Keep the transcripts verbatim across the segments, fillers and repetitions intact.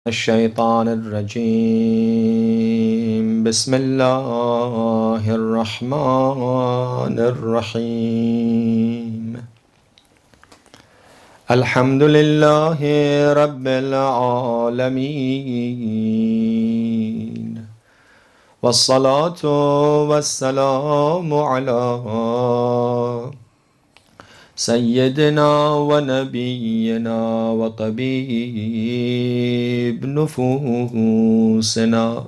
الشيطان الرجيم بسم الله الرحمن الرحيم الحمد لله رب العالمين والصلاة والسلام على سيدنا ونبينا وطبيب نفوسنا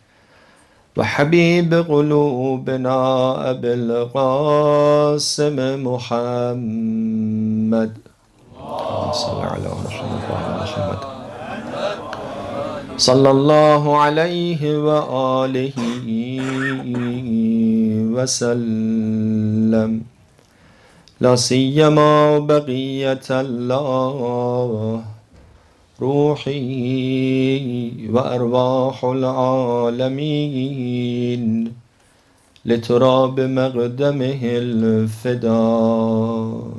وحبيب قلوبنا أبي القاسم محمد صلى على محمد وعلى محمد صلى الله عليه وآله وسلم لا سيما بقية الله روحي وأرواح العالمين لتراب مقدمه الفداء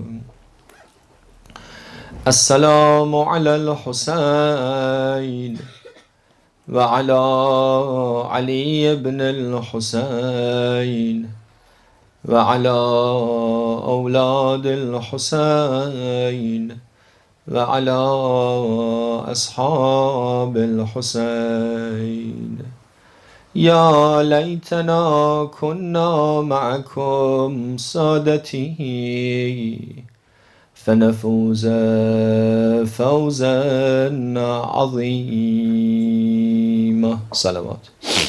السلام على الحسين وعلى علي بن الحسين وعلى أولاد الحسين وعلى أصحاب الحسين يا ليتنا كنا معكم سادتي فنفوز فوزا عظيما صلوات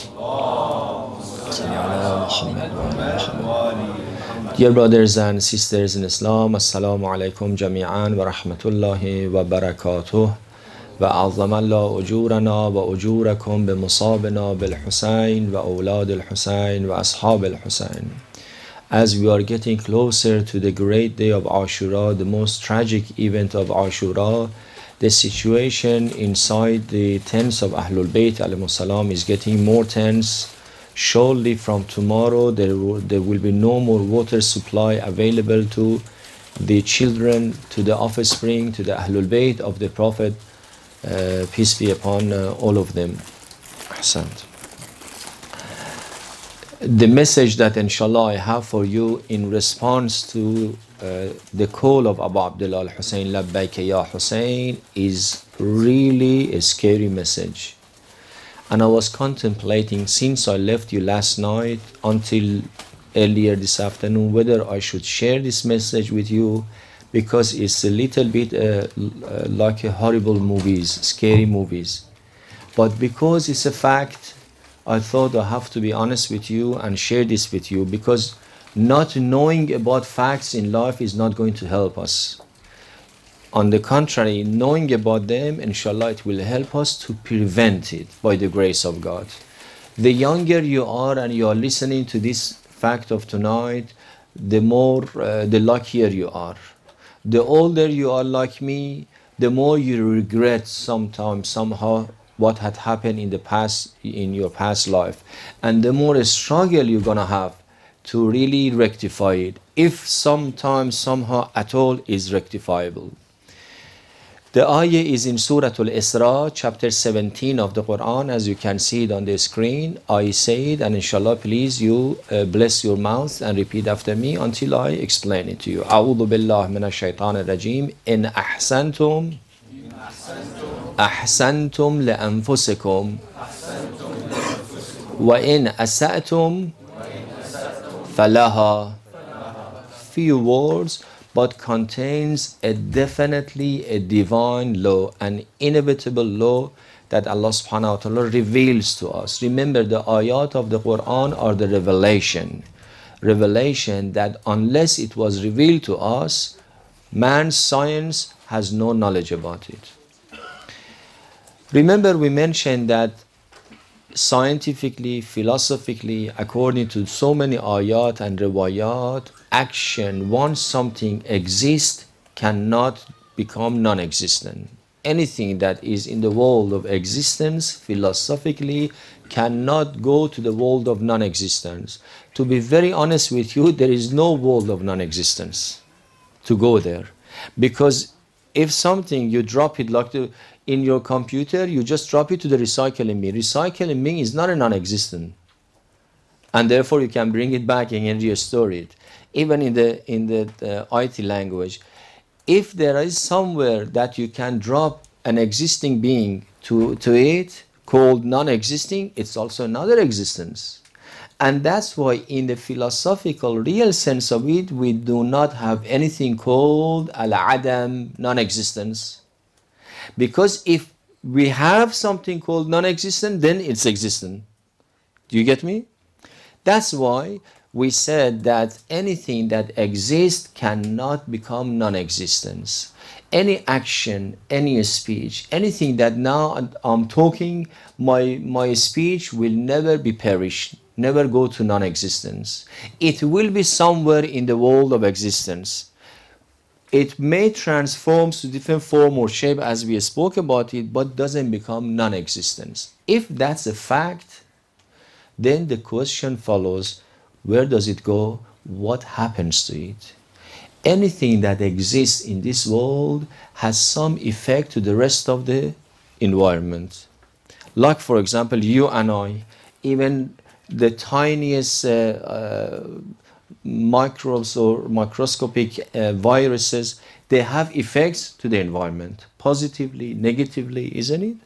Dear brothers and sisters in Islam, Assalamu alaikum jami'an wa rahmatullahi wa barakatuh wa a'zama Allah ujurana wa ujurakum bi musabina bil Husayn wa awlad al Husayn wa ashab al Husayn. As we are getting closer to the great day of Ashura, the most tragic event of Ashura, the situation inside the tents of Ahlul Bayt alayhimus salam is getting more tense. Surely from tomorrow there will, there will be no more water supply available to the children, to the offspring, to the Ahlul Bayt of the Prophet, uh, peace be upon uh, all of them. Ahsant. The message that inshallah I have for you in response to uh, the call of Abu Abdullah al-Hussein, Labbayka ya Hussein, is really a scary message. And I was contemplating since I left you last night until earlier this afternoon whether I should share this message with you, because it's a little bit uh, uh, like a horrible movies, scary movies. But because it's a fact, I thought I have to be honest with you and share this with you, because not knowing about facts in life is not going to help us. On the contrary, knowing about them, inshallah, it will help us to prevent it by the grace of God. The younger you are and you are listening to this fact of tonight, the more, uh, the luckier you are. The older you are like me, the more you regret sometimes, somehow, what had happened in the past, in your past life. And the more struggle you're going to have to really rectify it, if sometimes, somehow, at all, is rectifiable. The ayah is in Surah Al-Isra, chapter seventeen of the Quran, as you can see it on the screen. I say it, and inshallah, please you uh, bless your mouth and repeat after me until I explain it to you. A'udhu billah minash shaitanir rajim. In ahsantum, ahsantum li anfusikum, wa in asa'tum, falaha. Few words, but contains a definitely a divine law, an inevitable law that Allah subhanahu wa ta'ala reveals to us. Remember, the ayat of the Quran are the revelation. Revelation that unless it was revealed to us, man's science has no knowledge about it. Remember, we mentioned that scientifically, philosophically, according to so many ayat and riwayat, action, once something exists, cannot become non-existent. Anything that is in the world of existence, philosophically, cannot go to the world of non-existence. To be very honest with you, there is no world of non-existence to go there. Because if something, you drop it like to, in your computer, you just drop it to the recycling bin. Recycling bin is not a non-existent, and therefore you can bring it back and restore it. Even in the in the uh, I T language, if there is somewhere that you can drop an existing being to to it called non-existing, it's also another existence. And that's why in the philosophical real sense of it, we do not have anything called al-adam, non-existence. Because if we have something called non-existent, then it's existent. Do you get me? That's why we said that anything that exists cannot become non-existence. Any action, any speech, anything that now I'm talking, my, my speech will never be perished, never go to non-existence. It will be somewhere in the world of existence. It may transform to different form or shape as we spoke about it, but doesn't become non-existence. If that's a fact, then the question follows, where does it go? What happens to it? Anything that exists in this world has some effect to the rest of the environment. Like, for example, you and I, even the tiniest uh, uh, microbes or microscopic uh, viruses, they have effects to the environment, positively, negatively, isn't it?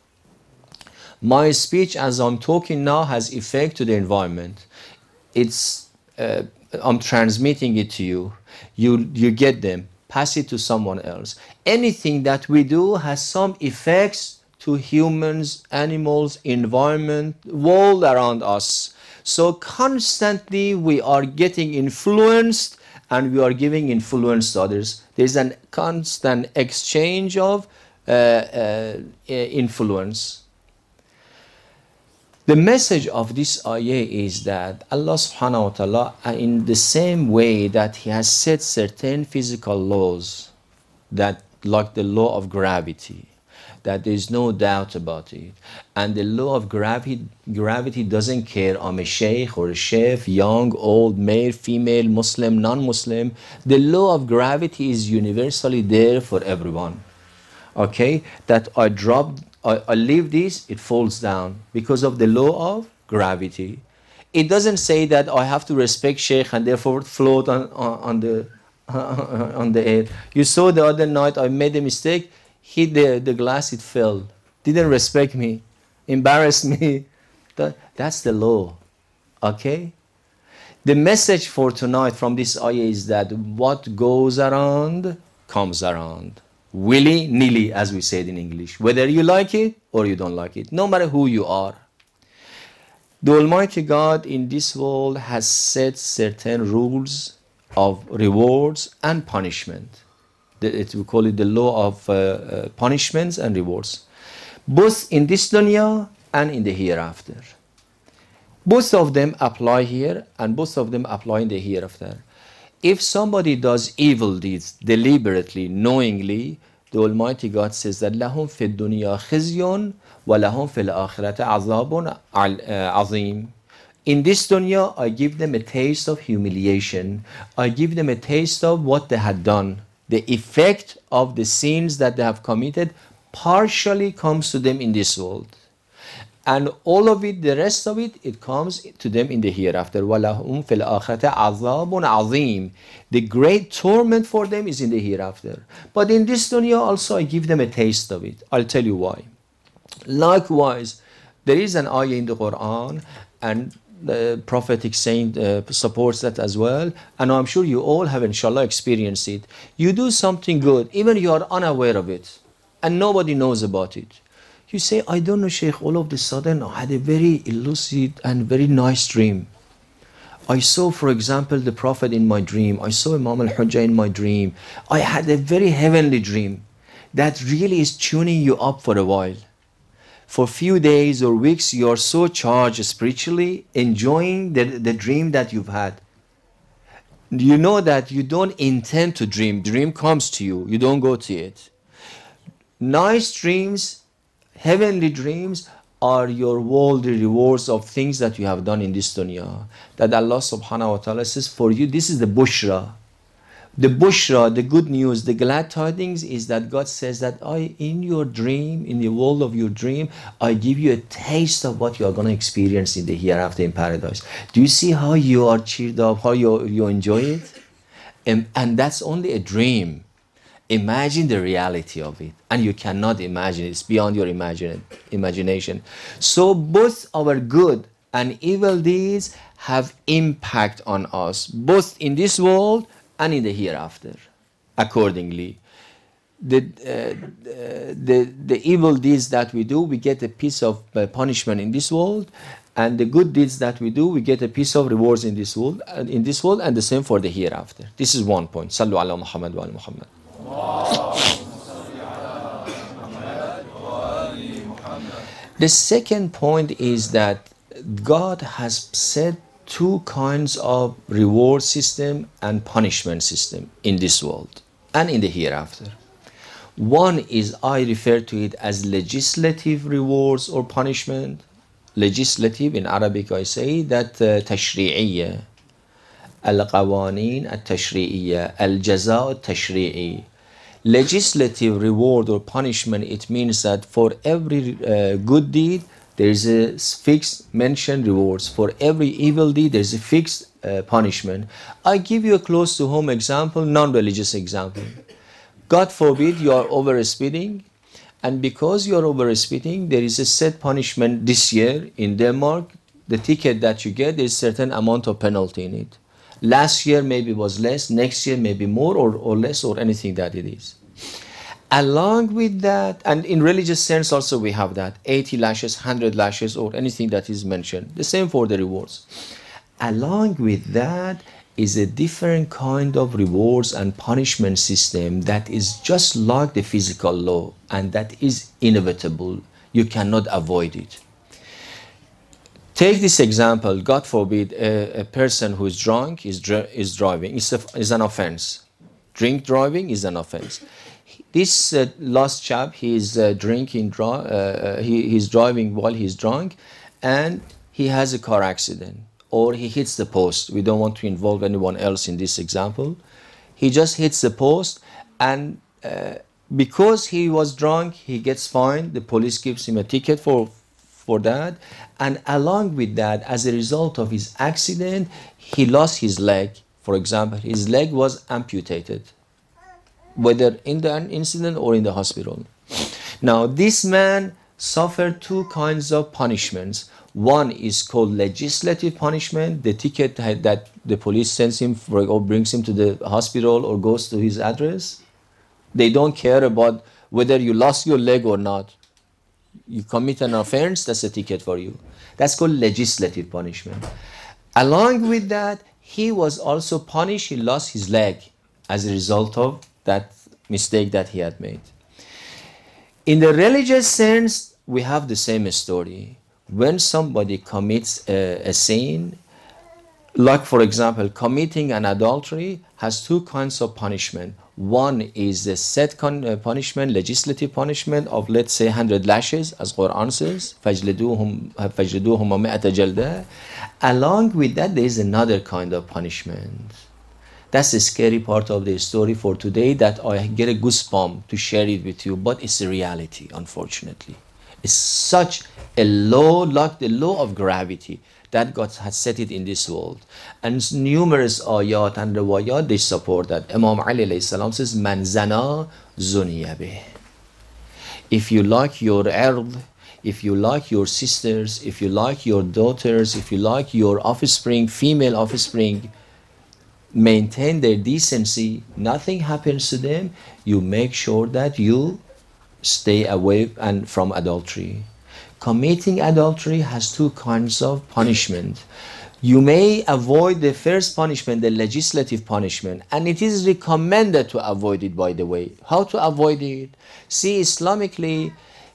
My speech as I'm talking now has effect to the environment. It's, uh, I'm transmitting it to you. You, you get them, pass it to someone else. Anything that we do has some effects to humans, animals, environment, world around us. So constantly we are getting influenced and we are giving influence to others. There's a constant exchange of uh, uh, influence. The message of this ayah is that Allah subhanahu wa ta'ala, in the same way that He has set certain physical laws, that like the law of gravity, that there is no doubt about it, and the law of gravity, gravity doesn't care, I'm a sheikh or a chef, young, old, male, female, Muslim, non-Muslim. The law of gravity is universally there for everyone. Okay, that I drop, I, I leave this, it falls down because of the law of gravity. It doesn't say that I have to respect Sheikh and therefore float on, on, on the on the air. You saw the other night I made a mistake, hit the, the glass, it fell. Didn't respect me, embarrassed me. That, that's the law. Okay? The message for tonight from this ayah is that what goes around comes around. Willy-nilly, as we said in English. Whether you like it or you don't like it. No matter who you are. The Almighty God in this world has set certain rules of rewards and punishment. It, we call it the law of uh, uh, punishments and rewards. Both in this dunya and in the hereafter. Both of them apply here and both of them apply in the hereafter. If somebody does evil deeds deliberately, knowingly, the Almighty God says that لَهُمْ فِي الدُّنْيَا خِزْيٌ وَلَهُمْ فِي الْآخِرَةِ عَذَابٌ عَظِيمٌ. In this dunya, I give them a taste of humiliation. I give them a taste of what they had done. The effect of the sins that they have committed partially comes to them in this world. And all of it, the rest of it, it comes to them in the hereafter. وَلَهُمْ فِي الْآخِرَةِ عَذَابٌ عَظِيمٌ. The great torment for them is in the hereafter. But in this dunya also I give them a taste of it. I'll tell you why. Likewise, there is an ayah in the Quran, and the prophetic saint uh, supports that as well. And I'm sure you all have, inshallah, experienced it. You do something good, even you are unaware of it, and nobody knows about it. You say, I don't know, Sheikh, all of a sudden I had a very lucid and very nice dream. I saw, for example, the Prophet in my dream. I saw Imam al-Hujjah in my dream. I had a very heavenly dream that really is tuning you up for a while. For a few days or weeks, you are so charged spiritually, enjoying the, the dream that you've had. You know that you don't intend to dream. Dream comes to you. You don't go to it. Nice dreams, heavenly dreams are your worldly rewards of things that you have done in this dunya. That Allah subhanahu wa ta'ala says for you, this is the bushra. The bushra, the good news, the glad tidings is that God says that I, in your dream, in the world of your dream, I give you a taste of what you are going to experience in the hereafter in paradise. Do you see how you are cheered up, how you, you enjoy it? And, and that's only a dream. Imagine the reality of it. And you cannot imagine it. It's beyond your imagine, imagination. So both our good and evil deeds have impact on us, both in this world and in the hereafter. Accordingly, the, uh, the, the evil deeds that we do, we get a piece of uh, punishment in this world, and the good deeds that we do, we get a piece of rewards in this world, and in this world, and the same for the hereafter. This is one point. Sallu ala Muhammad wa ala Muhammad. The second point is that God has set two kinds of reward system and punishment system in this world and in the hereafter. One is, I refer to it as legislative rewards or punishment. Legislative in Arabic, I say that uh, تشريعية القوانين التشريعية الجزاء التشريعي. Legislative reward or punishment, it means that for every uh, good deed there is a fixed mentioned rewards. For every evil deed there is a fixed uh, punishment. I give you a close to home example, non-religious example. God forbid you are over speeding, and because you are over speeding there is a set punishment this year in Denmark. The ticket that you get, there is a certain amount of penalty in it. Last year maybe was less, next year maybe more or, or less or anything that it is. Along with that, and in religious sense also we have that, eighty lashes, one hundred lashes or anything that is mentioned. The same for the rewards. Along with that is a different kind of rewards and punishment system that is just like the physical law, and that is inevitable. You cannot avoid it. Take this example, God forbid, a, a person who is drunk is, dr is driving. It's, a, it's an offense. Drink driving is an offense. This uh, last chap, he is uh, drinking, dri uh, he, he's driving while he's drunk, and he has a car accident, or he hits the post. We don't want to involve anyone else in this example. He just hits the post, and uh, because he was drunk, he gets fined. The police gives him a ticket for, for that. And along with that, as a result of his accident, he lost his leg. For example, his leg was amputated, whether in the incident or in the hospital. Now, this man suffered two kinds of punishments. One is called legislative punishment, the ticket that the police sends him for, or brings him to the hospital or goes to his address. They don't care about whether you lost your leg or not. You commit an offense, that's a ticket for you. That's called legislative punishment. Along with that, he was also punished. He lost his leg as a result of that mistake that he had made. In the religious sense, we have the same story. When somebody commits a, a sin, like for example, committing an adultery has two kinds of punishment. One is a set uh, punishment, legislative punishment of, let's say, one hundred lashes, as Quran says, فَجْلِدُوهُمْ مِئَةَ جَلْدَةٍ. Along with that, there is another kind of punishment. That's the scary part of the story for today, that I get a goosebump to share it with you, but it's a reality, unfortunately. It's such a law, like the law of gravity, that God has set it in this world. And numerous ayat and riwayat, they support that. Imam Ali alayhi salam says, Man zana zuniya bih. If you like your ard, if you like your sisters, if you like your daughters, if you like your offspring, female offspring, maintain their decency, nothing happens to them, you make sure that you stay away and from adultery. Committing adultery has two kinds of punishment. You may avoid the first punishment, the legislative punishment, and it is recommended to avoid it, by the way. How to avoid it? See, Islamically,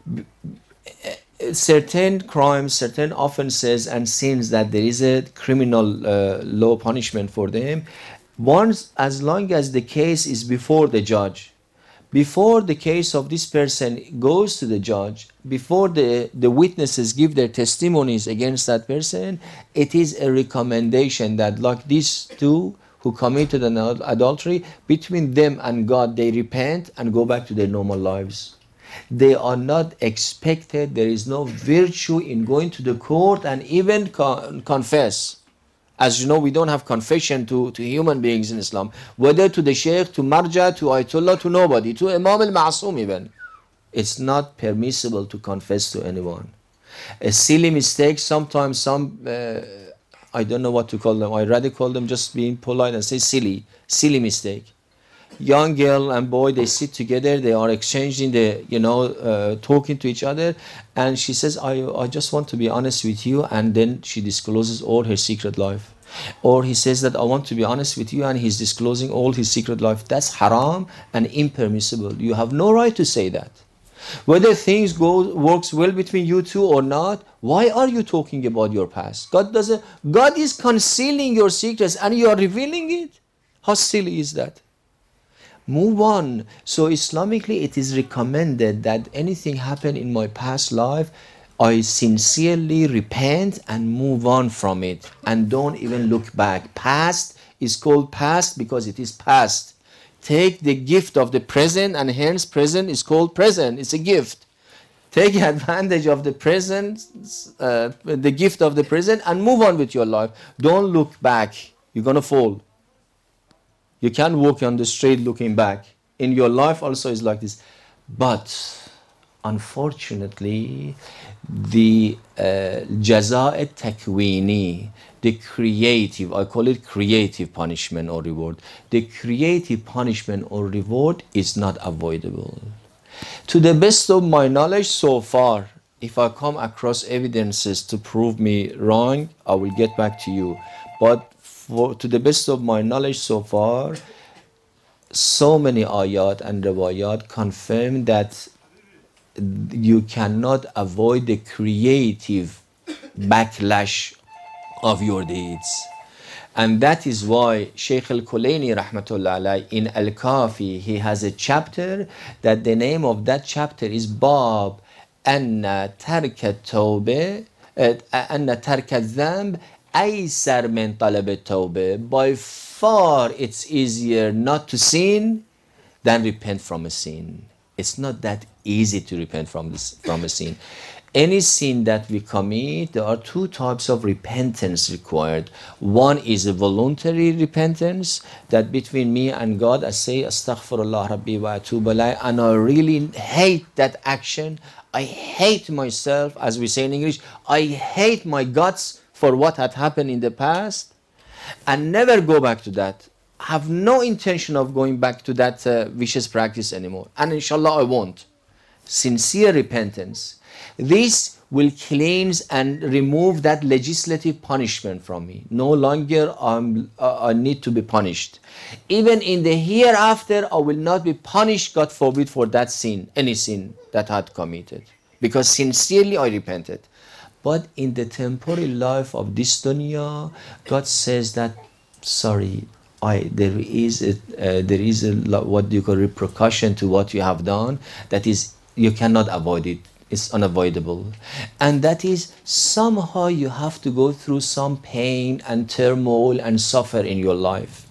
certain crimes, certain offenses and sins that there is a criminal uh, law punishment for them, once, as long as the case is before the judge, before the case of this person goes to the judge, before the, the witnesses give their testimonies against that person, it is a recommendation that, like these two, who committed an ad- adultery, between them and God, they repent and go back to their normal lives. They are not expected, there is no virtue in going to the court and even con- confess. As you know, we don't have confession to, to human beings in Islam, whether to the Shaykh, to Marja, to Ayatollah, to nobody, to Imam al-Ma'asum even. It's not permissible to confess to anyone. A silly mistake, sometimes some, uh, I don't know what to call them, I rather call them just being polite and say silly, silly mistake. Young girl and boy, they sit together, they are exchanging the, you know, uh, talking to each other, and she says, I, I just want to be honest with you, and then she discloses all her secret life. Or he says that I want to be honest with you, and he's disclosing all his secret life. That's haram and impermissible. You have no right to say that. Whether things go works well between you two or not, why are you talking about your past? God doesn't, God is concealing your secrets and you are revealing it. How silly is that? Move on. So Islamically, it is recommended that anything happened in my past life, I sincerely repent and move on from it and don't even look back. Past is called past because it is past. Take the gift of the present, and hence present is called present. It's a gift. Take advantage of the present, uh, the gift of the present, and move on with your life. Don't look back. You're going to fall. You can't walk on the street looking back. In your life also is like this. But unfortunately, the uh, jaza' takwini, the creative, I call it creative punishment or reward. The creative punishment or reward is not avoidable. To the best of my knowledge so far, if I come across evidences to prove me wrong, I will get back to you. But for, to the best of my knowledge so far, so many ayat and riwayat confirm that you cannot avoid the creative backlash of your deeds. And that is why Shaykh al-Kulaini rahmatullah alayhi in Al-Kafi, he has a chapter that the name of that chapter is Bab Anna Tarka Tawbah, Anna Tarka Dhamb Aysar min Talab Tawbah. By far it's easier not to sin than repent from a sin. It's not that easy to repent from this from a sin. Any sin that we commit, there are two types of repentance required. One is a voluntary repentance, that between me and God, I say, Astaghfirullah Rabbi wa atubu alayh, and I really hate that action. I hate myself, as we say in English. I hate my guts for what had happened in the past, and never go back to that. Have no intention of going back to that uh, vicious practice anymore. And inshallah, I won't. Sincere repentance. This will cleanse and remove that legislative punishment from me. No longer um, uh, I need to be punished. Even in the hereafter, I will not be punished, God forbid, for that sin, any sin that I had committed. Because sincerely I repented. But in the temporary life of this dunya, God says that, sorry, I, there is a, uh, there is a what do you call repercussion to what you have done. That is, you cannot avoid it. It's unavoidable. And that is, somehow you have to go through some pain and turmoil and suffer in your life.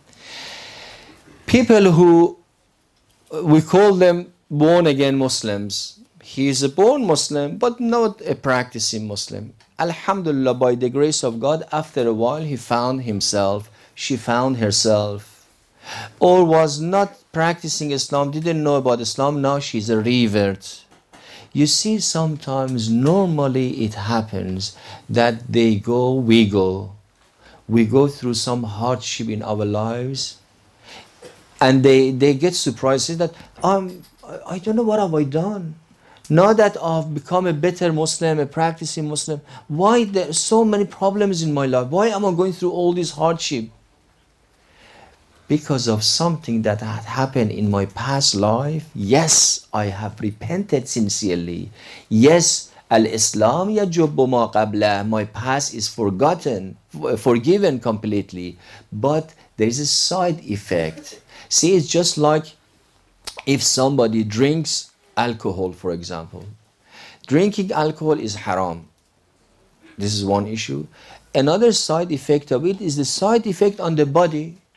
People who, we call them born again Muslims. He is a born Muslim, but not a practicing Muslim. Alhamdulillah, by the grace of God, after a while he found himself, she found herself, or was not practicing Islam, didn't know about Islam, now she's a revert. You see, sometimes normally it happens that they go, we go. We go through some hardship in our lives, and they, they get surprised, say that, um, I don't know what have I done. Now that I've become a better Muslim, a practicing Muslim, why there are so many problems in my life? Why am I going through all this hardship? Because of something that had happened in my past life. Yes, I have repented sincerely. Yes, al-Islam yajubbu ma qablah. My past is forgotten, forgiven completely. But there is a side effect. See, it's just like if somebody drinks alcohol, for example. Drinking alcohol is haram. This is one issue. Another side effect of it is the side effect on the body.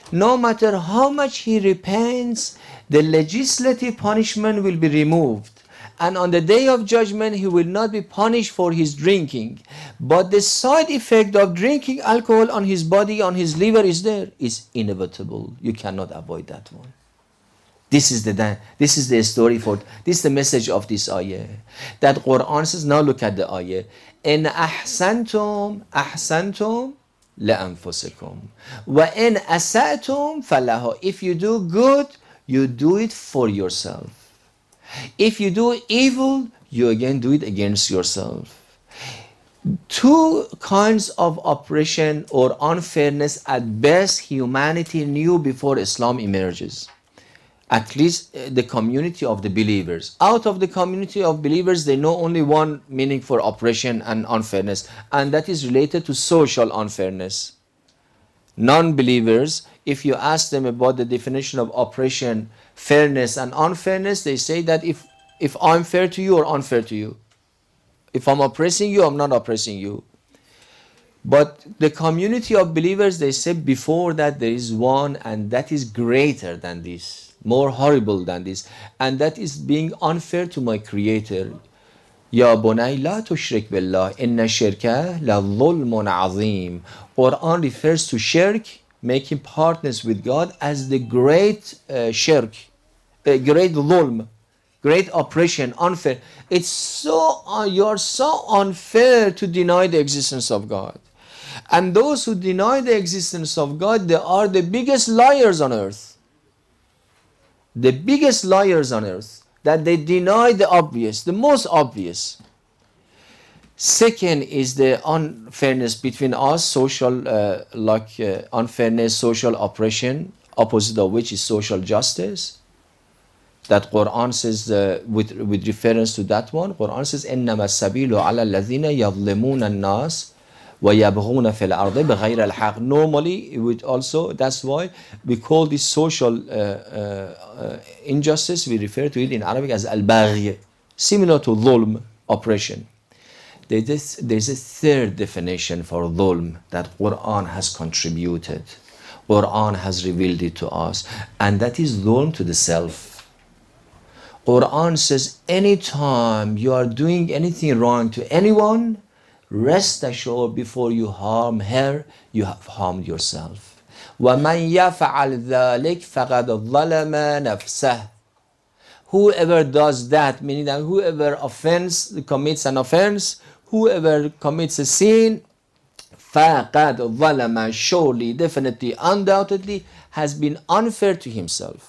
no matter how much he repents, the legislative punishment will be removed. And on the day of judgment, he will not be punished for his drinking. But the side effect of drinking alcohol on his body, on his liver is there. It's inevitable. You cannot avoid that one. This is the this is the story for, this is the message of this ayah. That Quran says, now look at the ayah. In ahsantum, ahsantum, لأنفسكم وإن أسأتم فلها. If you do good, you do it for yourself. If you do evil, you again do it against yourself. Two kinds of oppression or unfairness at best humanity knew before Islam emerges. At least the community of the believers. Out of the community of believers, they know only one meaning for oppression and unfairness, and that is related to social unfairness. Non-believers, if you ask them about the definition of oppression, fairness and unfairness, they say that if, if I'm fair to you or unfair to you. If I'm oppressing you, I'm not oppressing you. But the community of believers, they say before that there is one, and that is greater than this, more horrible than this, and that is being unfair to my Creator. Ya bunay la tushrik billah inna shirka la dhulmun azim. Quran refers to shirk, making partners with God, as the great uh, shirk, a great dhulm, great oppression, unfair. It's so, uh, you're so unfair to deny the existence of God. And those who deny the existence of God, they are the biggest liars on earth. The biggest liars on earth, that they deny the obvious, the most obvious. Second is the unfairness between us, social, uh, like uh, unfairness, social oppression, opposite of which is social justice. That Quran says, uh, with, with reference to that one, Quran says, إِنَّمَا السَّبِيلُ عَلَى الَّذِينَ يَظْلِمُونَ النَّاسِ وَيَبْغُونَ فِي الْأَرْضِ بِغَيْرِ الْحَقِّ. Normally, it would also, that's why we call this social uh, uh, uh, injustice, we refer to it in Arabic as al-baghi, similar to dhulm, oppression. There's, there's a third definition for dhulm that Quran has contributed. Quran has revealed it to us, and that is dhulm to the self. Quran says, anytime you are doing anything wrong to anyone, rest assured before you harm her, you have harmed yourself. وَمَنْ يَفْعَلْ ذَلِكَ فَقَدْ ظَلَمَ نَفْسَهُ. Whoever does that, meaning that whoever offends, commits an offense, whoever commits a sin, فَقَدْ ظَلَمَ, surely, definitely, undoubtedly, has been unfair to himself.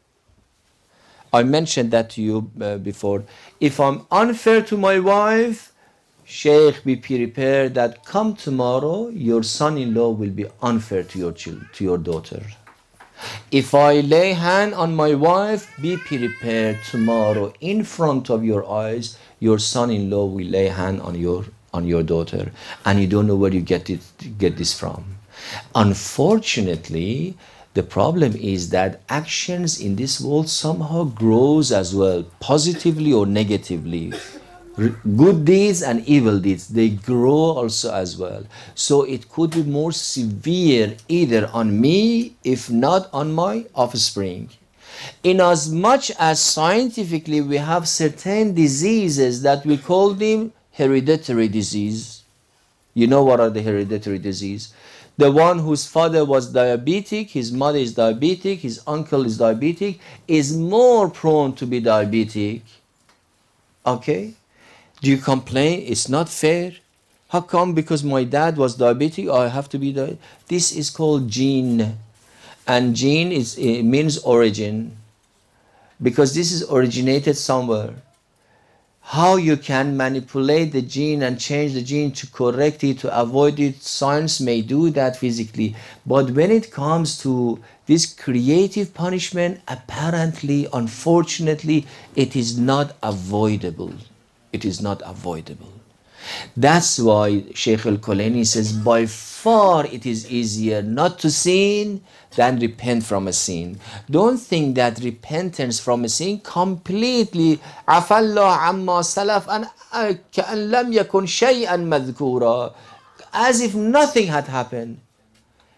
I mentioned that to you uh, before. If I'm unfair to my wife, Sheikh, be prepared that come tomorrow, your son-in-law will be unfair to your child, to your daughter. If I lay hand on my wife, be prepared tomorrow in front of your eyes, your son-in-law will lay hand on your on your daughter, and you don't know where you get it get this from. Unfortunately, the problem is that actions in this world somehow grows as well, positively or negatively. Good deeds and evil deeds, they grow also as well. So it could be more severe either on me, if not on my offspring. In as much as scientifically we have certain diseases that we call them hereditary disease. You know what are the hereditary disease? The one whose father was diabetic, his mother is diabetic, his uncle is diabetic, is more prone to be diabetic. Okay? Do you complain? It's not fair. How come because my dad was diabetic, I have to be diabetic? This is called gene. And gene is, it means origin. Because this is originated somewhere. How you can manipulate the gene and change the gene to correct it, to avoid it, science may do that physically. But when it comes to this creative punishment, apparently, unfortunately, it is not avoidable. It is not avoidable. That's why Sheikh Al-Kulaini says, by far it is easier not to sin than repent from a sin. Don't think that repentance from a sin completely عَفَى اللَّهُ عَمَّا سَلَفَ and كَأَنْ لَمْ يَكُنْ شَيْئًا مَذْكُورًا, as if nothing had happened.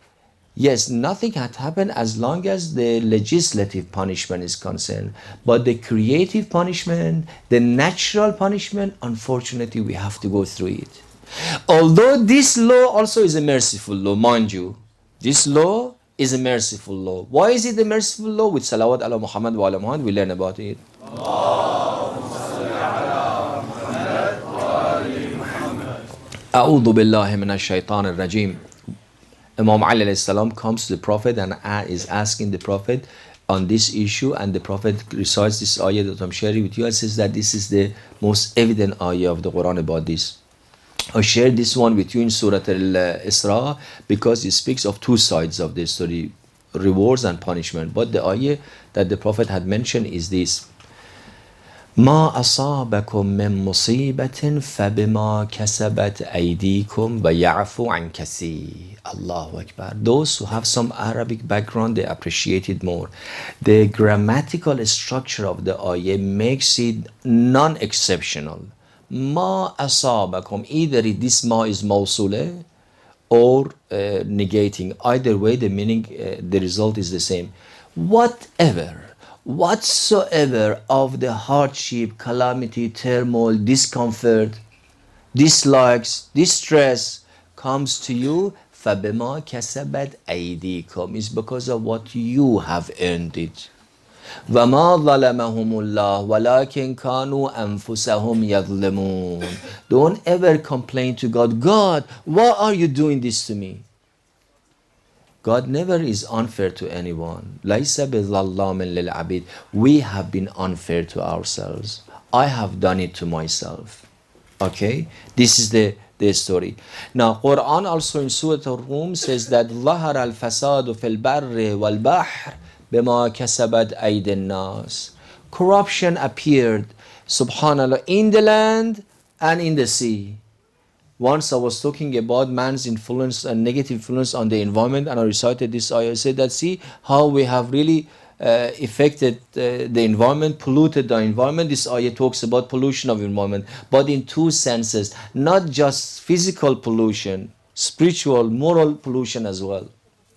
Yes, nothing had happened as long as the legislative punishment is concerned. But the creative punishment, the natural punishment, unfortunately, we have to go through it. Although this law also is a merciful law, mind you, this law is a merciful law. Why is it a merciful law? With salawat ala Muhammad wa ala Muhammad, we learn about it. أعوذ بالله من الشيطان الرجيم. Imam Ali alayhi salam comes to the Prophet and is asking the Prophet on this issue, and the Prophet recites this ayah that I'm sharing with you and says that this is the most evident ayah of the Quran about this. I shared this one with you in Surah Al-Isra because it speaks of two sides of this story, rewards and punishment. But the ayah that the Prophet had mentioned is this: ما أصابكم من مصيبة فبما كسبت أيديكم ويعفو عن كثير. Allahu Akbar. Those who have some Arabic background, they appreciate it more. The grammatical structure of the ayah makes it non-exceptional. ما أصابكم, either this ma is mawsule or uh, negating. Either way, the meaning, uh, the result is the same. Whatever whatsoever of the hardship, calamity, turmoil, discomfort, dislikes, distress comes to you, فَبِمَا كَسَبَتْ أَيْدِيكُمْ, is because of what you have earned it. وَمَا ظَلَمَهُمُ اللَّهُ وَلَكِنْ كَانُوا أَنفُسَهُمْ يَظْلِمُونَ. Don't ever complain to God, God, why are you doing this to me? God never is unfair to anyone. لَيْسَ بِظَلَّامٍ لِلْعَبِيدِ. We have been unfair to ourselves. I have done it to myself. Okay? This is the, the story. Now, Quran also in Surah Al-Rum says that ظَهَرَ الْفَسَادُ فِي الْبَرِّ وَالْبَحْرِ بِمَا كَسَبَتْ أَيْدِ النَّاسِ. Corruption appeared, subhanAllah, in the land and in the sea. Once I was talking about man's influence and negative influence on the environment, and I recited this ayah. I said that, see how we have really uh, affected uh, the environment, polluted the environment. This ayah talks about pollution of environment, but in two senses, not just physical pollution, spiritual, moral pollution as well.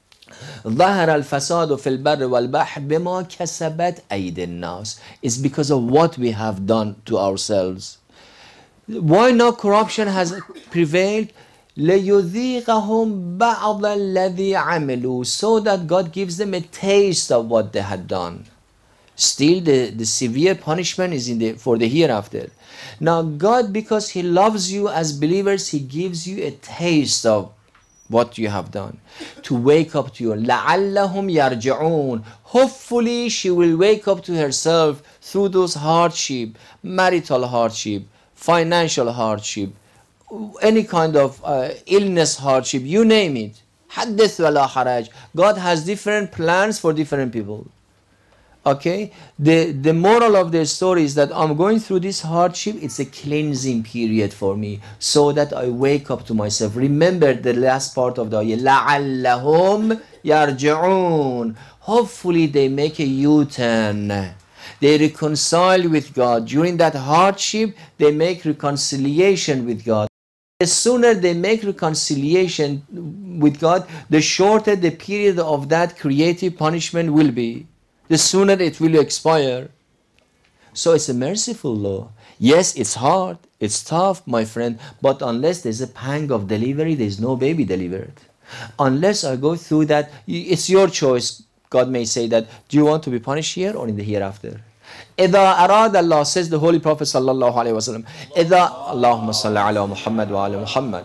ظهر الفساد في البر والبحر بما كسبت أيدي الناس. It's because of what we have done to ourselves. Why no corruption has prevailed? لَيُذِيقَهُمْ بَعْضَ الَّذِي عَمِلُوا, so that God gives them a taste of what they had done. Still, the, the severe punishment is in the for the hereafter. Now, God, because He loves you as believers, He gives you a taste of what you have done, to wake up to you. لَعَلَّهُمْ يَرْجِعُونَ. Hopefully, she will wake up to herself through those hardship, marital hardship, financial hardship, any kind of uh, illness hardship, you name it. حدث ولا حرج. God has different plans for different people. Okay, the the moral of the story is that I'm going through this hardship. It's a cleansing period for me, so that I wake up to myself. Remember the last part of the ayah, لَعَلَّهُمْ يَرْجِعُونَ. Hopefully they make a U-turn. They reconcile with God. During that hardship, they make reconciliation with God. The sooner they make reconciliation with God, the shorter the period of that creative punishment will be. The sooner it will expire. So it's a merciful law. Yes, it's hard, it's tough, my friend, but unless there's a pang of delivery, there's no baby delivered. Unless I go through that, it's your choice. God may say that, do you want to be punished here or in the hereafter? إذا أراد الله, says the Holy Prophet sallallahu alaihi wasallam, إذا اللهم صل على محمد وعلى محمد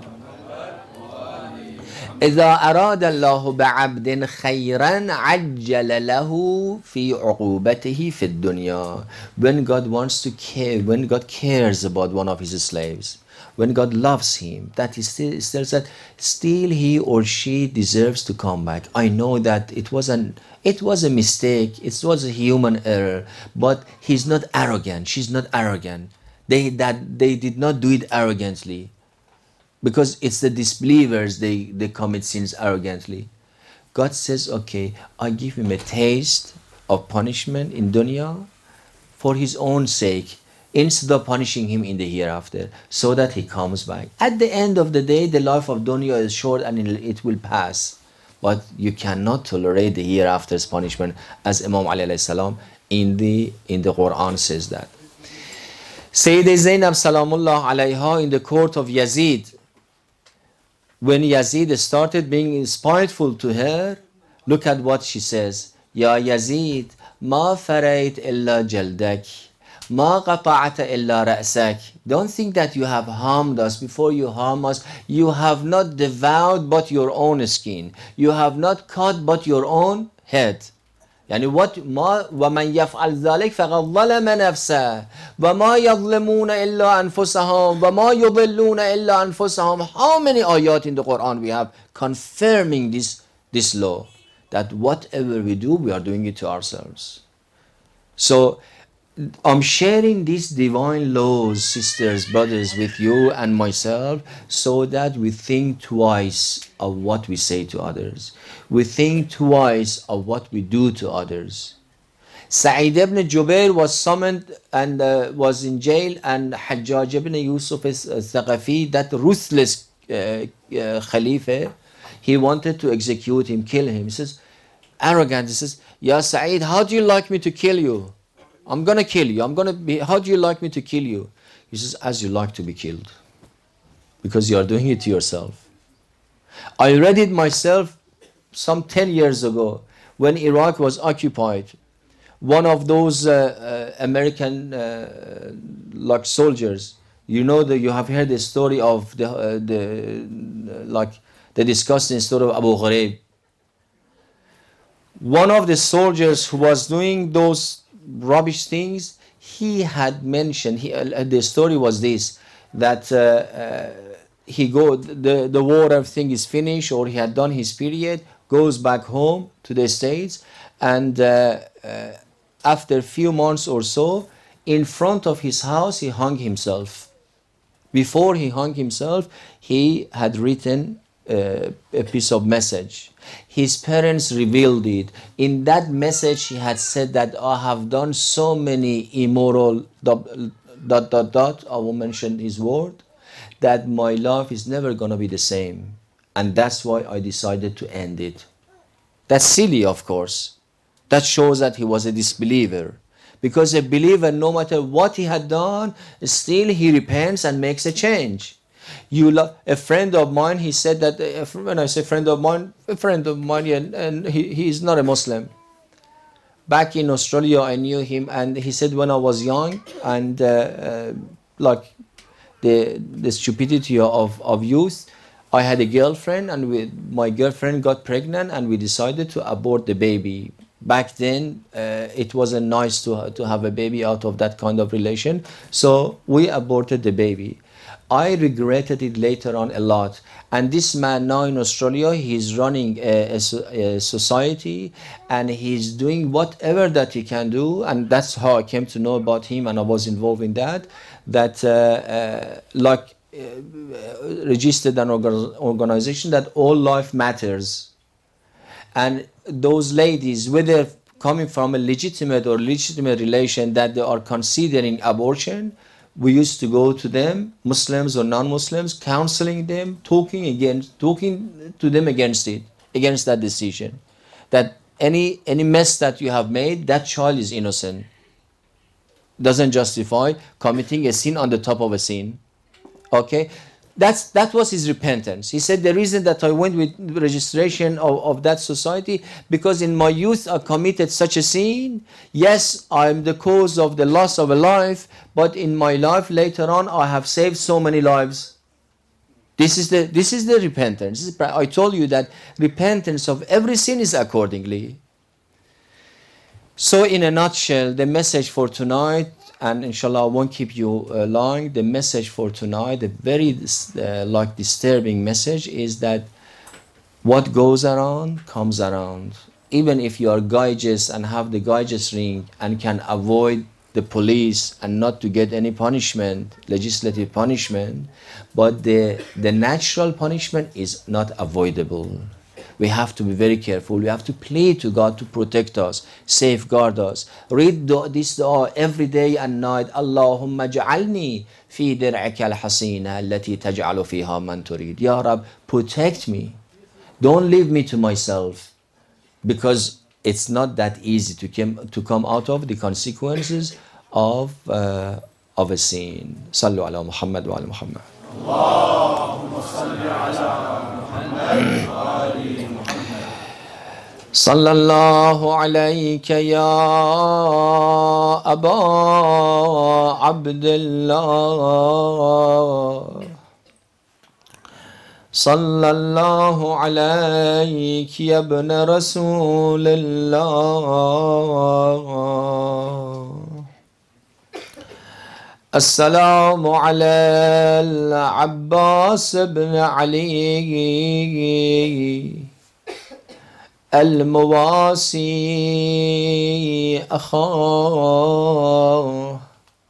إذا أراد الله بعبد خيرا عجل له في عقوبته في الدنيا. When God wants to care, when God cares about one of His slaves, when God loves him, that he still says that still he or she deserves to come back. I know that it was an it was a mistake, it was a human error, but he's not arrogant, she's not arrogant. They that they did not do it arrogantly. Because it's the disbelievers, they, they commit sins arrogantly. God says, okay, I give him a taste of punishment in dunya for his own sake, instead of punishing him in the hereafter, so that he comes back. At the end of the day, the life of dunya is short and it will pass. but you cannot tolerate the hereafter's punishment, as Imam Ali alayhi salam in the in the Quran says that. Sayyidah Zainab salamullah alayha in the court of Yazid, when Yazid started being spiteful to her, look at what she says. Ya Yazid, ma farayt illa jaldak, ma qata'ata illa ra'sak. Don't think that you have harmed us. Before you harm us, you have not devoured but your own skin. You have not cut but your own head. يعني what ما ومن يفعل ذلك فقد ظلم نفسه وما يظلمون إلا أنفسهم وما يضلون إلا أنفسهم. How many ayat in the Quran we have confirming this this law, that whatever we do, we are doing it to ourselves. So I'm sharing these divine laws, sisters, brothers, with you and myself, so that we think twice of what we say to others. We think twice of what we do to others. Sa'id ibn Jubair was summoned and uh, was in jail, and Hajjaj ibn Yusuf al-Thaqafi, that ruthless uh, uh, Khalifa, he wanted to execute him, kill him. He says, arrogant, he says, Ya Sa'id, how do you like me to kill you? I'm going to kill you. I'm going to be, how do you like me to kill you? He says, as you like to be killed. Because you are doing it to yourself. I read it myself some ten years ago when Iraq was occupied. One of those uh, uh, American uh, like soldiers, you know that you have heard the story of the, uh, the uh, like the disgusting story of Abu Ghraib. One of the soldiers who was doing those rubbish things, he had mentioned, he, uh, the story was this, that uh, uh, he go, the, the war, everything is finished, or he had done his period, goes back home to the States, and uh, uh, after a few months or so, in front of his house, he hung himself. Before he hung himself, he had written uh, a piece of message. His parents revealed it. In that message, he had said that I have done so many immoral dot, dot, dot, dot, I will mention his word, that my life is never going to be the same. And that's why I decided to end it. That's silly, of course. That shows that he was a disbeliever. Because a believer, no matter what he had done, still he repents and makes a change. You lo- a friend of mine, he said that, uh, when I say friend of mine, a friend of mine, and, and he, he is not a Muslim. Back in Australia, I knew him, and he said when I was young, and uh, uh, like the the stupidity of, of youth, I had a girlfriend, and we, my girlfriend got pregnant, and we decided to abort the baby. Back then, uh, it wasn't nice to, to have a baby out of that kind of relation, so we aborted the baby. I regretted it later on a lot. And this man now in Australia, he's running a, a, a society, and he's doing whatever that he can do. And that's how I came to know about him, and I was involved in that. That uh, uh, like uh, registered an orga- organization that all life matters. And those ladies, whether coming from a legitimate or legitimate relation that they are considering abortion, we used to go to them, Muslims or non-Muslims, counseling them, talking against, talking to them against it, against that decision. That any any mess that you have made, that child is innocent. Doesn't justify committing a sin on the top of a sin. Okay? That's, that was his repentance. He said, the reason that I went with registration of, of that society, because in my youth I committed such a sin. Yes, I'm the cause of the loss of a life, but in my life later on I have saved so many lives. This is the, this is the repentance. This is, I told you that repentance of every sin is accordingly. So in a nutshell, the message for tonight, and inshallah I won't keep you uh, long, the message for tonight, the very uh, like disturbing message, is that what goes around comes around. Even if you are gorgeous and have the gorgeous ring and can avoid the police and not to get any punishment, legislative punishment, but the, the natural punishment is not avoidable. We have to be very careful. We have to plead to God to protect us, safeguard us. Read this dua every day and night. Allahumma ja'alni fi dir'aka al-hasina allati taj'alu fiha man turid. Ya Rab, protect me. Don't leave me to myself, because it's not that easy to come, to come out of the consequences of, uh, of a sin. Sallu ala Muhammad wa ala Muhammad. Allahumma salli ala Muhammad wa ali Muhammad. Sallallahu alayka ya Aba Abdullah. صلى الله عليك يا ابن رسول الله. السلام على العباس بن علي المواسي أخاه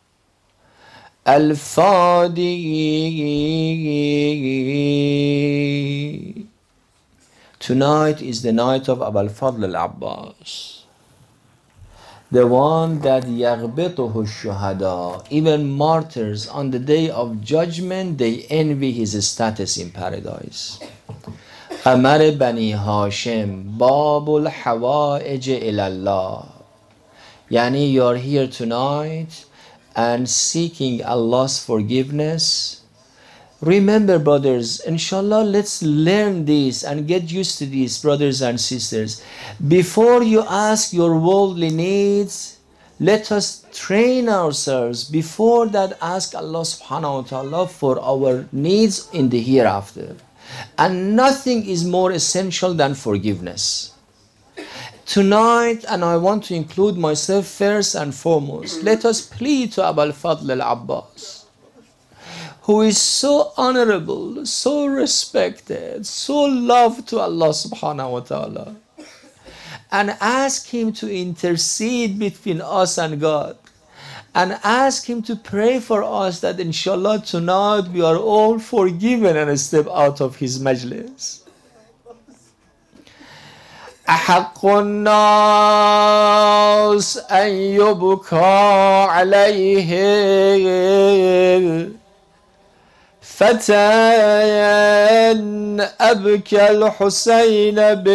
الفادي. Tonight is the night of Abu al-Fadl al-Abbas, the one that يغبطه الشهداء, even martyrs on the day of judgment, they envy his status in paradise. قمر بني هاشم باب الحوائج إلى الله. Yani you are here tonight and seeking Allah's forgiveness. Remember, brothers, inshallah, let's learn this and get used to this, brothers and sisters. Before you ask your worldly needs, let us train ourselves. Before that, ask Allah subhanahu wa ta'ala for our needs in the hereafter. And nothing is more essential than forgiveness. Tonight, and I want to include myself first and foremost, let us plead to Abu al-Fadl al-Abbas, who is so honorable, so respected, so loved to Allah subhanahu wa ta'ala, and ask him to intercede between us and God, and ask him to pray for us that inshallah tonight we are all forgiven and step out of his majlis. أحق الناس أن يبكى عليه فتى أبكى الحسين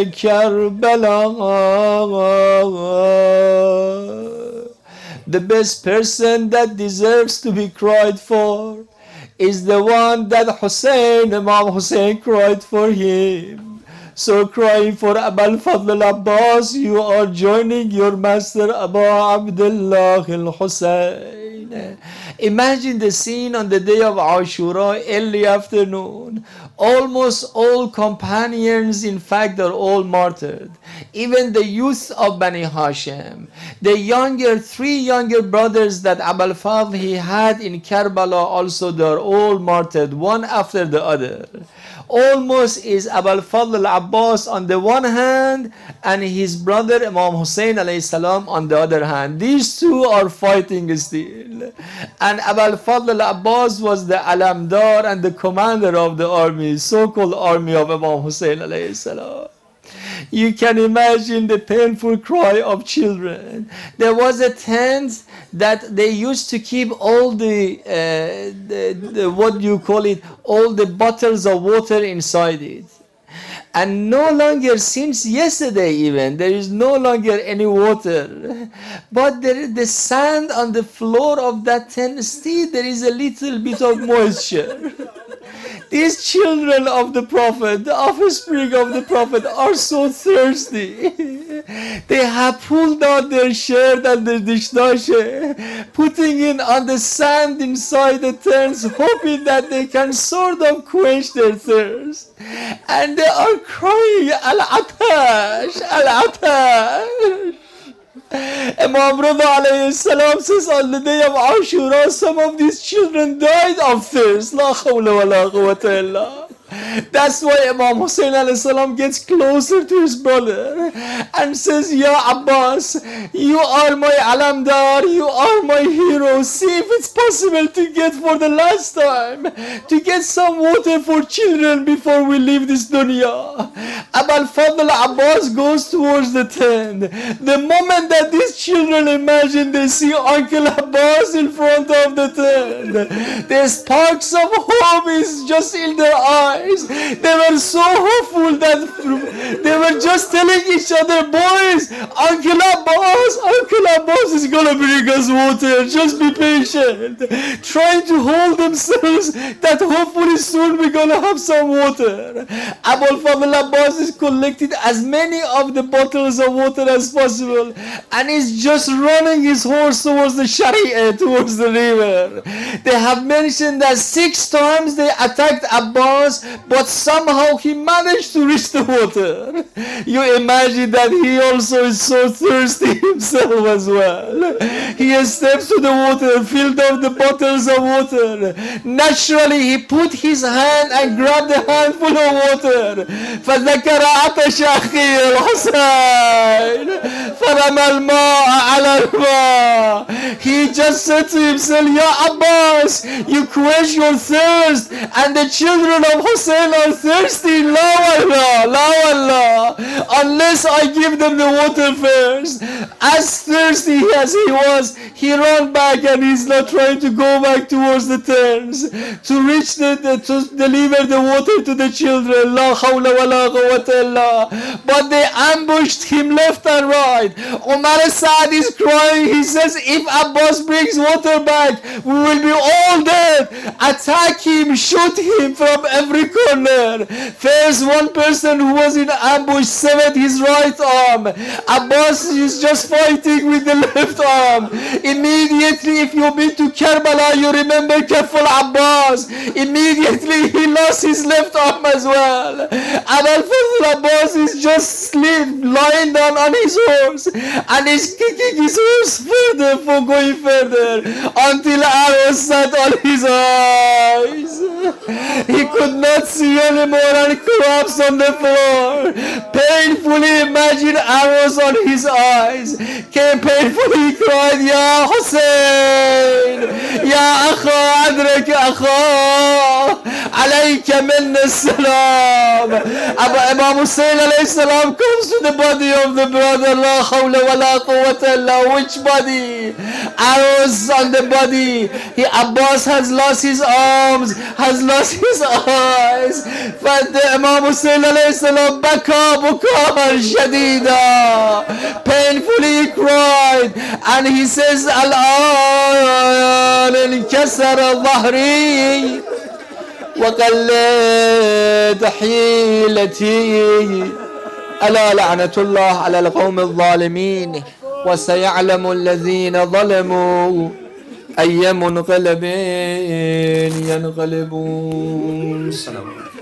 بكربلاء. The best person that deserves to be cried for is the one that Hussein, Imam Hussein, cried for him. So crying for Abu al-Fadl al-Abbas, you are joining your master Abu Abdullah al-Hussein. Imagine the scene on the day of Ashura, early afternoon. Almost all companions, in fact, are all martyred. Even the youth of Bani Hashim. The younger, three younger brothers that Abu al-Fadl he had in Karbala also, they are all martyred, one after the other. Almost is Abu al-Fadl al-Abbas on the one hand and his brother Imam Hussein alayhi salam on the other hand. These two are fighting still. And Abu al-Fadl al-Abbas was the alamdar and the commander of the army, so-called army of Imam Hussein alayhi salam. You can imagine the painful cry of children. There was a tent that they used to keep all the, uh, the, the what do you call it, all the bottles of water inside it. And no longer, since yesterday even, there is no longer any water. But there, the sand on the floor of that tent, still there is a little bit of moisture. These children of the Prophet, the offspring of the Prophet, are so thirsty. They have pulled out their shirt and their dishdash, putting it on the sand inside the tents, hoping that they can sort of quench their thirst. And they are crying, Al-Atash, Al-Atash. Imam Rida alayhi salam says on the day of Ashura, some of these children died of thirst. La khawla wa la quwwata illa. That's why Imam Hussein alayhi salam gets closer to his brother and says, Ya Abbas, you are my alamdar, you are my hero. See if it's possible to get for the last time, to get some water for children before we leave this dunya. Abu al-Fadl Abbas goes towards the tent. The moment that these children imagine they see Uncle Abbas in front of the tent, the sparks of hope is tears just in their eyes. They were so hopeful that they were just telling each other, boys, Uncle Abbas, Uncle Abbas is gonna bring us water. Just be patient. Trying to hold themselves that hopefully soon we're gonna have some water. Abul Fadl Abbas is collected as many of the bottles of water as possible and is just running his horse towards the Sharia, towards the river. They have mentioned that six times they attacked Abbas, but somehow he managed to reach the water. You imagine that he also is so thirsty himself as well. He steps to the water, filled up the bottles of water. Naturally, he put his hand and grabbed a handful of water. فذكر عطش أخيه الحسين فرمى الماء على الماء. He just said to himself, Ya Abbas, you quench your thirst, and the children of Hussein are thirsty. La wallah, la wallah, unless I give them the water first. As thirsty as he was, he ran back, and he's not trying to go back towards the turns to reach the, the to deliver the water to the children. La hawla wa la quwwata illa. But they ambushed him left and right. Umar Saad is crying. He says, if Abbas brings water back, we will be all dead. Attack him, shoot him from every corner. First, one person who was in ambush severed his right arm. Abbas is just fighting with the left arm. Immediately, if you've been to Karbala, you remember Kafal Abbas. Immediately, he lost his left arm as well. Abul Fadl Abbas is just sleep, lying down on his horse, and is kicking his horse further for going further until arrows sat on his eyes. He could not see anymore and collapsed on the floor. Painfully imagine arrows on his eyes. Came painfully, he cried, Ya Hussein, Ya Akha, Adrak Akha, Alayka minna salam. Imam Hussein alayhi salam comes to the body of the brother. La hawla wa la quwwata illa. Which body? Arrows on the body. He, Abbas has lost his arms, has lost his eyes. But the Imam Hussein alayhi salam baka bukan shadida. Painfully he cried, and he says, Al-an inkasara dhahri وقلت حيلتي ألا لعنة الله على القوم الظالمين وسيعلم الذين ظلموا أي منقلب ينقلبون.